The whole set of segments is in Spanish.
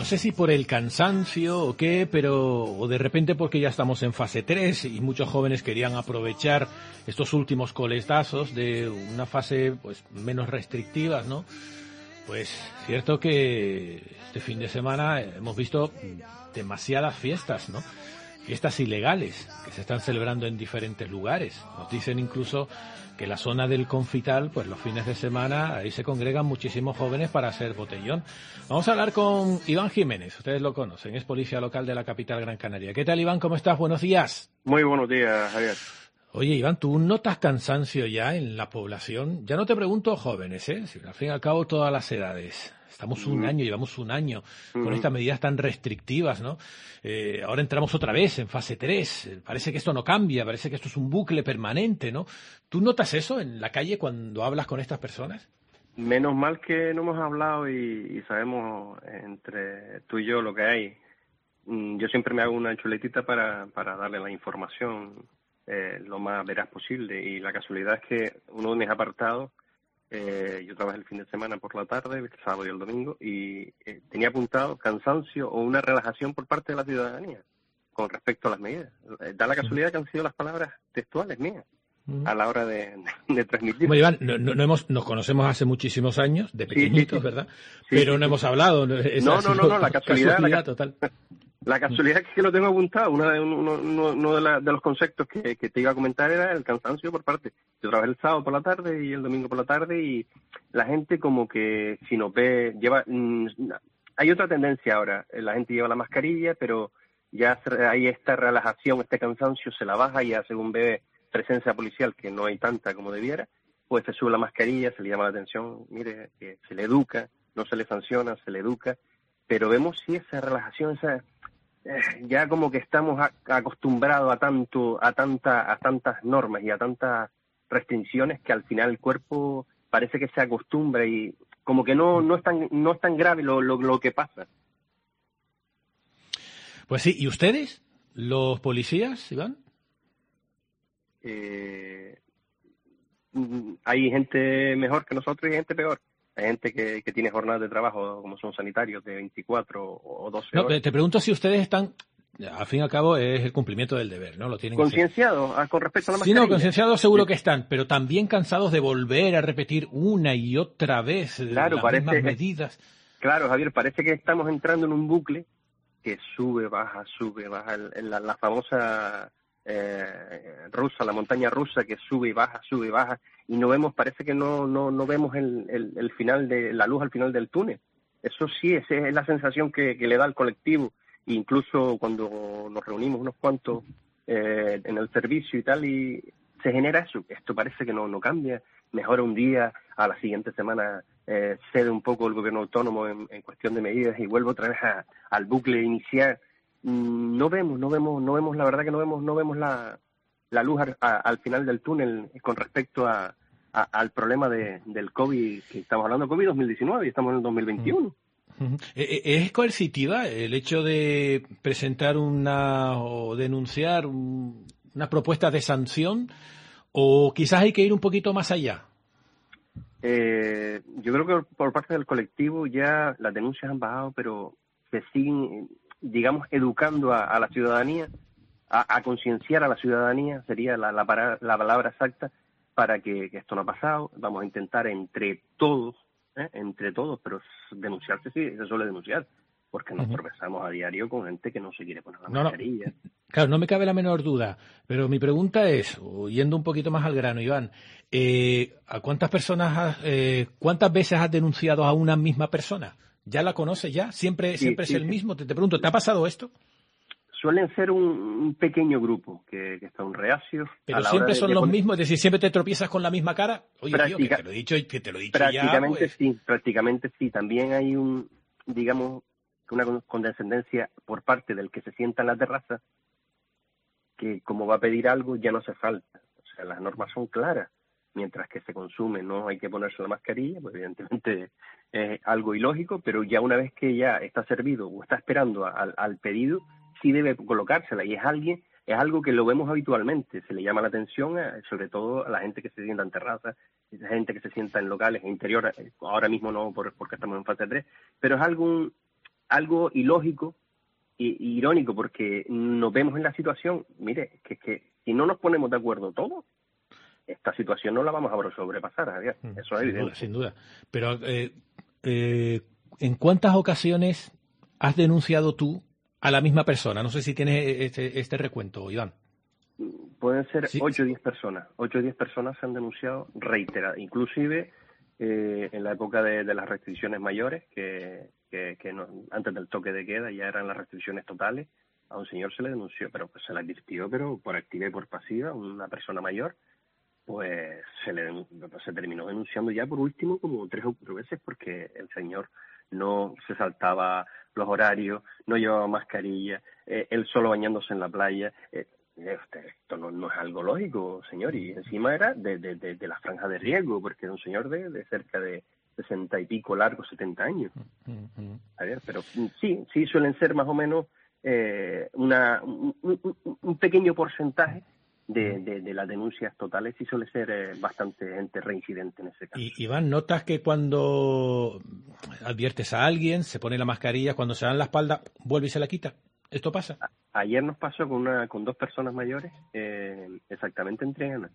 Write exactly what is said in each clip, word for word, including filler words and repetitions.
sé si por el cansancio o qué, pero o de repente porque ya estamos en fase tres y muchos jóvenes querían aprovechar estos últimos coletazos de una fase pues menos restrictiva, ¿no? Pues cierto que este fin de semana hemos visto demasiadas fiestas, ¿no? Fiestas ilegales que se están celebrando en diferentes lugares. Nos dicen incluso que la zona del Confital, pues los fines de semana, ahí se congregan muchísimos jóvenes para hacer botellón. Vamos a hablar con Iván Jiménez, ustedes lo conocen, es policía local de la capital Gran Canaria. ¿Qué tal, Iván? ¿Cómo estás? Buenos días. Muy buenos días, Javier. Oye, Iván, ¿tú notas cansancio ya en la población? Ya no te pregunto jóvenes, ¿eh? Si, al fin y al cabo todas las edades. Estamos un año, llevamos un año con estas medidas tan restrictivas, ¿no? Eh, ahora entramos otra vez en fase tres. Parece que esto no cambia, parece que esto es un bucle permanente, ¿no? ¿Tú notas eso en la calle cuando hablas con estas personas? Menos mal que no hemos hablado y, y sabemos entre tú y yo lo que hay. Yo siempre me hago una chuletita para, para darle la información eh, lo más veraz posible. Y la casualidad es que uno de mis apartados, Eh, yo trabajé el fin de semana por la tarde, el sábado y el domingo, y eh, tenía apuntado cansancio o una relajación por parte de la ciudadanía con respecto a las medidas. Eh, da la casualidad que han sido las palabras textuales mías a la hora de, de, de transmitir. Bueno, Iván, no, no, no hemos, nos conocemos hace muchísimos años, de pequeñitos, sí, sí, sí. ¿verdad? Sí, Pero sí, no sí. hemos hablado. Esa no, no, no, no, la casualidad, casualidad la, total. La casualidad es que lo tengo apuntado. Uno de, uno, uno, uno de, la, de los conceptos que, que te iba a comentar era el cansancio por parte. Yo trabajé el sábado por la tarde y el domingo por la tarde y la gente como que si nos ve, lleva... Mmm, hay otra tendencia ahora. La gente lleva la mascarilla, pero ya hay esta relajación, este cansancio, se la baja y ya según ve presencia policial, que no hay tanta como debiera, pues se sube la mascarilla, se le llama la atención, mire, que se le educa, no se le sanciona, se le educa, pero vemos si esa relajación, esa... ya como que estamos acostumbrados a tanto a tanta a tantas normas y a tantas restricciones que al final el cuerpo parece que se acostumbra y como que no no es tan no es tan grave lo lo, lo que pasa. Pues sí, ¿y ustedes, los policías, Iván? Eh, hay gente mejor que nosotros y gente peor. Hay gente que, que tiene jornadas de trabajo, como son sanitarios, de veinticuatro o doce no, horas. Te pregunto si ustedes están, al fin y al cabo, es el cumplimiento del deber, ¿no? Lo tienen concienciados con respecto a la mascarilla. Sí, no, concienciados seguro sí. que están, pero también cansados de volver a repetir una y otra vez claro, las parece, mismas medidas. Claro, Javier, parece que estamos entrando en un bucle que sube, baja, sube, baja. En la, la famosa eh, rusa, la montaña rusa, que sube y baja, sube y baja. Y no vemos, parece que no no no vemos el, el, el final de la luz al final del túnel. Eso sí, esa es la sensación que, que le da al colectivo. Incluso cuando nos reunimos unos cuantos eh, en el servicio y tal, y se genera eso. Esto parece que no no cambia. Mejora un día, a la siguiente semana eh, cede un poco el gobierno autónomo en, en cuestión de medidas y vuelve otra vez a, al bucle inicial. Mm, no vemos, no vemos, no vemos, la verdad que no vemos, no vemos la la luz a, a, al final del túnel con respecto a, a al problema de, del COVID, que estamos hablando de COVID dos mil diecinueve y estamos en el dos mil veintiuno. Uh-huh. ¿Es coercitiva el hecho de presentar una o denunciar un, una propuesta de sanción o quizás hay que ir un poquito más allá? Eh, yo creo que por parte del colectivo ya las denuncias han bajado, pero se siguen, digamos, educando a, a la ciudadanía, a, a concienciar a la ciudadanía, sería la, la, para, la palabra exacta, para que, que esto no ha pasado. Vamos a intentar entre todos, ¿eh? entre todos, pero denunciarse sí, se suele denunciar, porque nos uh-huh. tropezamos a diario con gente que no se quiere poner la no, mascarilla. No. Claro, no me cabe la menor duda, pero mi pregunta es, yendo un poquito más al grano, Iván, eh, ¿a cuántas personas, has, eh, cuántas veces has denunciado a una misma persona? ¿Ya la conoces ya? ¿Siempre, sí, siempre sí, es el sí. mismo? Te, te pregunto, ¿te ha pasado esto? Suelen ser un, un pequeño grupo que, que están reacios. Pero siempre son de, de los poner... mismos, es decir, siempre te tropiezas con la misma cara. Oye, Práctica... tío, que te lo he dicho, que te lo he dicho prácticamente ya, pues... sí, prácticamente sí. También hay un, digamos, una condescendencia por parte del que se sienta en la terraza, que como va a pedir algo ya no hace falta. O sea, las normas son claras. Mientras que se consume no hay que ponerse la mascarilla, pues evidentemente es algo ilógico, pero ya una vez que ya está servido o está esperando al, al pedido, sí debe colocársela, y es alguien, es algo que lo vemos habitualmente. Se le llama la atención a, sobre todo a la gente que se sienta en terrazas, a gente que se sienta en locales interiores, ahora mismo no por, porque estamos en fase tres, pero es algo algo ilógico e irónico, porque nos vemos en la situación, mire, que, que si no nos ponemos de acuerdo todos, esta situación no la vamos a sobrepasar, Javier. Eso es sin evidente. Duda, sin duda. Pero, eh, eh, ¿en cuántas ocasiones has denunciado tú a la misma persona? No sé si tienes este, este recuento, Iván. Pueden ser sí, ocho o sí. diez personas. ocho o diez personas se han denunciado reiteradas. Inclusive eh, en la época de, de las restricciones mayores, que, que, que no, antes del toque de queda ya eran las restricciones totales, a un señor se le denunció, pero pues se le advirtió, pero por activa y por pasiva, una persona mayor, pues se le se terminó denunciando ya por último como tres o cuatro veces, porque el señor no se saltaba los horarios, no llevaba mascarilla, eh, él solo bañándose en la playa. Eh, esto no, no es algo lógico, señor, y encima era de, de, de, de la franja de riesgo, porque era un señor de, de cerca de sesenta y pico largo, setenta años. Uh-huh. A ver, pero sí, sí suelen ser más o menos eh, una, un, un, un pequeño porcentaje de, de, de las denuncias totales, sí suele ser eh, bastante gente reincidente en ese caso. Y, Iván, ¿notas que cuando adviertes a alguien, se pone la mascarilla, cuando se da en la espalda, vuelve y se la quita? ¿Esto pasa? Ayer nos pasó con una con dos personas mayores, eh, exactamente en Triana.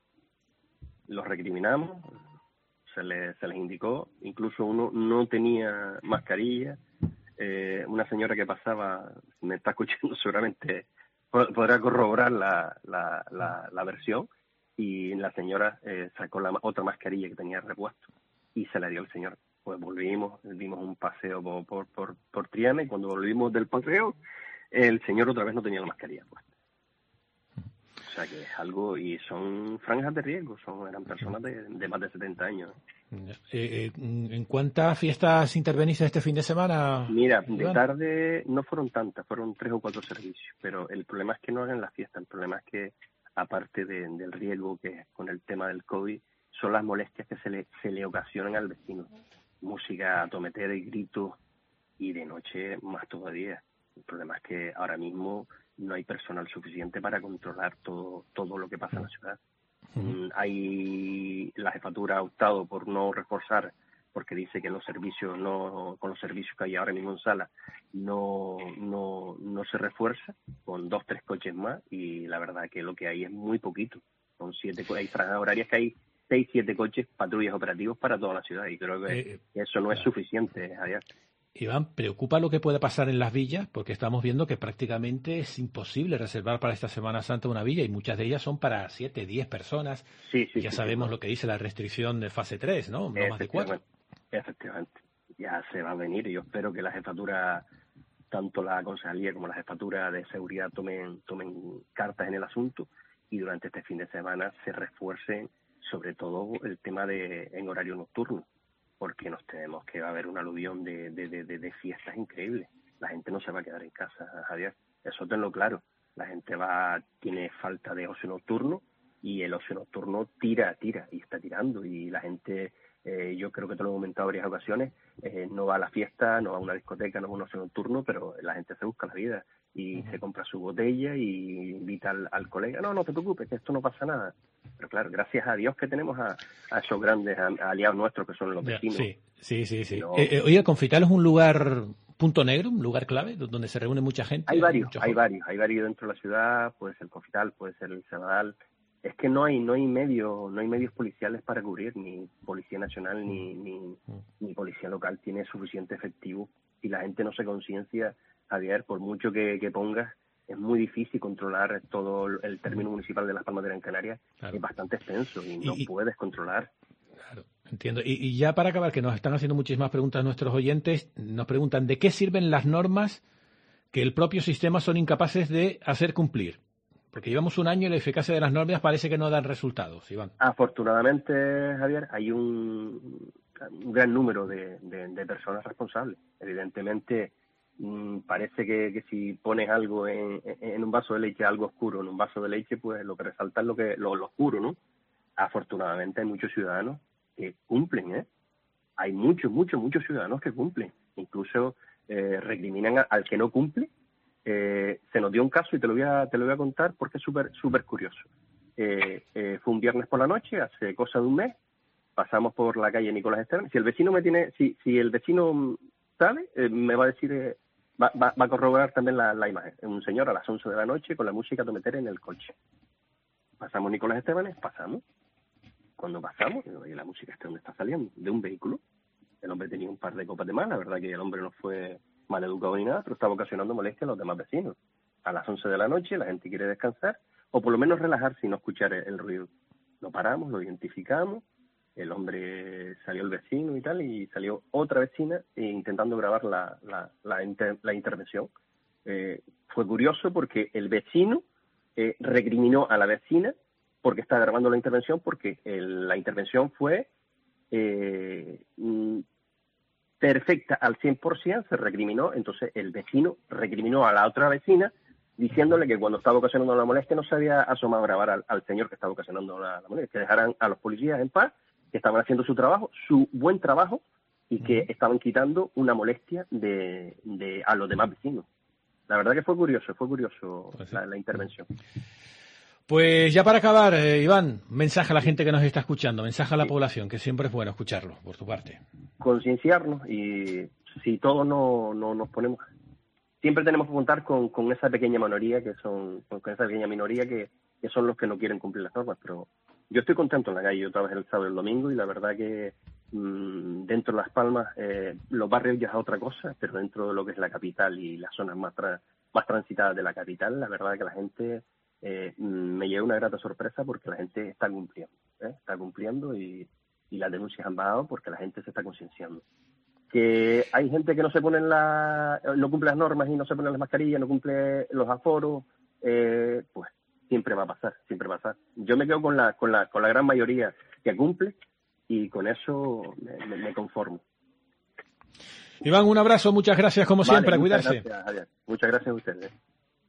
Los recriminamos, se les, se les indicó, incluso uno no tenía mascarilla. Eh, una señora que pasaba, me está escuchando seguramente, podrá corroborar la, la, la, la versión, y la señora eh, sacó la otra mascarilla que tenía repuesto y se la dio al señor. Pues volvimos, dimos un paseo por, por, por, por Triana, y cuando volvimos del paseo, el señor otra vez no tenía la mascarilla puesta. O sea que es algo, y son franjas de riesgo, son eran personas de, de más de setenta años. Eh, eh, ¿En cuántas fiestas interveniste este fin de semana? Mira, Iván? De tarde no fueron tantas, fueron tres o cuatro servicios, pero el problema es que no hagan la fiesta, el problema es que, aparte de, del riesgo que es con el tema del COVID, son las molestias que se le, se le ocasionan al vecino. Música, tometera y gritos, y de noche más todavía. El problema es que ahora mismo no hay personal suficiente para controlar todo todo lo que pasa en la ciudad. Uh-huh. Hay la jefatura ha optado por no reforzar, porque dice que los servicios no con los servicios que hay ahora mismo en sala no no no se refuerza con dos tres coches más, y la verdad que lo que hay es muy poquito. Son siete hay franjas horarias que hay seis siete coches patrullas operativos para toda la ciudad, y creo que eh, eso no claro. es suficiente, Javier. Iván, ¿preocupa lo que puede pasar en las villas? Porque estamos viendo que prácticamente es imposible reservar para esta Semana Santa una villa, y muchas de ellas son para siete, diez personas. Sí, sí, ya sí, sabemos sí. lo que dice la restricción de fase tres, ¿no? No más de cuatro. Efectivamente. Ya se va a venir, y yo espero que la jefatura, tanto la concejalía como la jefatura de seguridad, tomen, tomen cartas en el asunto, y durante este fin de semana se refuercen sobre todo el tema de en horario nocturno, porque nos tememos que va a haber un aluvión de, de, de, de fiestas increíbles. La gente no se va a quedar en casa, Javier. Eso tenlo claro. La gente va tiene falta de ocio nocturno, y el ocio nocturno tira, tira, y está tirando. Y la gente, eh, yo creo que te lo he comentado varias ocasiones, eh, no va a la fiesta, no va a una discoteca, no va a un ocio nocturno, pero la gente se busca la vida y uh-huh. se compra su botella y invita al, al colega. No, no te preocupes, que esto no pasa nada. Pero claro, gracias a Dios que tenemos a, a esos grandes a, a aliados nuestros que son los vecinos. Sí, sí, sí. sí. No, eh, eh, oye, Confital es un lugar punto negro, un lugar clave, donde se reúne mucha gente. Hay varios, hay jóvenes. varios, hay varios dentro de la ciudad, puede ser Confital, puede ser el Cebadal. Es que no hay no hay medios no hay medios policiales para cubrir, ni Policía Nacional ni, ni, ni Policía Local tiene suficiente efectivo, y la gente no se conciencia, Javier, por mucho que, que pongas, es muy difícil controlar todo el término municipal de Las Palmas de Gran Canaria, claro. Es bastante extenso y no y, puedes controlar. Claro, entiendo. Y, y ya para acabar, que nos están haciendo muchísimas preguntas nuestros oyentes, nos preguntan ¿de qué sirven las normas que el propio sistema son incapaces de hacer cumplir? Porque llevamos un año y la eficacia de las normas parece que no dan resultados, Iván. Afortunadamente, Javier, hay un, un gran número de, de, de personas responsables. Evidentemente, mmm, parece que, que si pones algo en, en un vaso de leche, algo oscuro en un vaso de leche, pues lo que resalta es lo, que, lo, lo oscuro, ¿no? Afortunadamente hay muchos ciudadanos que cumplen, ¿eh? Hay muchos, muchos, muchos ciudadanos que cumplen. Incluso eh, recriminan a, al que no cumple. Eh, se nos dio un caso y te lo voy a, te lo voy a contar porque es súper súper curioso. Eh, eh, fue un viernes por la noche, hace cosa de un mes, pasamos por la calle Nicolás Esteban. Si el vecino me tiene, si, si el vecino sale, eh, me va a decir, eh, va, va, va a corroborar también la, la imagen. Un señor a las once de la noche con la música a meter en el coche. Pasamos Nicolás Estebanes, pasamos. Cuando pasamos, digo, ¿y la música este dónde está saliendo? De un vehículo. El hombre tenía un par de copas de más, la verdad que el hombre no fue mal educado ni nada, pero estaba ocasionando molestia a los demás vecinos. A las once de la noche la gente quiere descansar, o por lo menos relajarse y no escuchar el, el ruido. Lo paramos, lo identificamos, el hombre salió el vecino y tal, y salió otra vecina intentando grabar la, la, la, inter, la intervención. Eh, fue curioso porque el vecino eh, recriminó a la vecina porque estaba grabando la intervención, porque el, la intervención fue eh, perfecta al cien por ciento, se recriminó, entonces el vecino recriminó a la otra vecina diciéndole que cuando estaba ocasionando la molestia no se había asomado a grabar al, al señor que estaba ocasionando la, la molestia, que dejaran a los policías en paz, que estaban haciendo su trabajo, su buen trabajo, y que uh-huh. estaban quitando una molestia de, de a los demás vecinos. La verdad que fue curioso, fue curioso pues sí. la, la intervención. Pues ya para acabar, eh, Iván, mensaje a la gente que nos está escuchando, mensaje a la sí. población, que siempre es bueno escucharlo, por tu parte. Concienciarnos, y si todos no, no nos ponemos... Siempre tenemos que contar con, con esa pequeña minoría que son, con esa pequeña minoría que, que son los que no quieren cumplir las normas, pero yo estoy contento en la calle. Yo trabajé el sábado y el domingo y la verdad que mmm, dentro de Las Palmas eh, los barrios ya es otra cosa, pero dentro de lo que es la capital y las zonas más tra- más transitadas de la capital, la verdad que la gente eh, me lleva una grata sorpresa porque la gente está cumpliendo, ¿eh? está cumpliendo y, y las denuncias han bajado porque la gente se está concienciando. Que hay gente que no se pone la, no cumple las normas y no se pone las mascarillas, no cumple los aforos, eh, pues siempre va a pasar, siempre va a pasar. Yo me quedo con la, con la, con la gran mayoría que cumple y con eso me, me, me conformo. Iván, un abrazo, muchas gracias como vale, siempre, a cuidarse. Gracias, Javier. Muchas gracias a ustedes.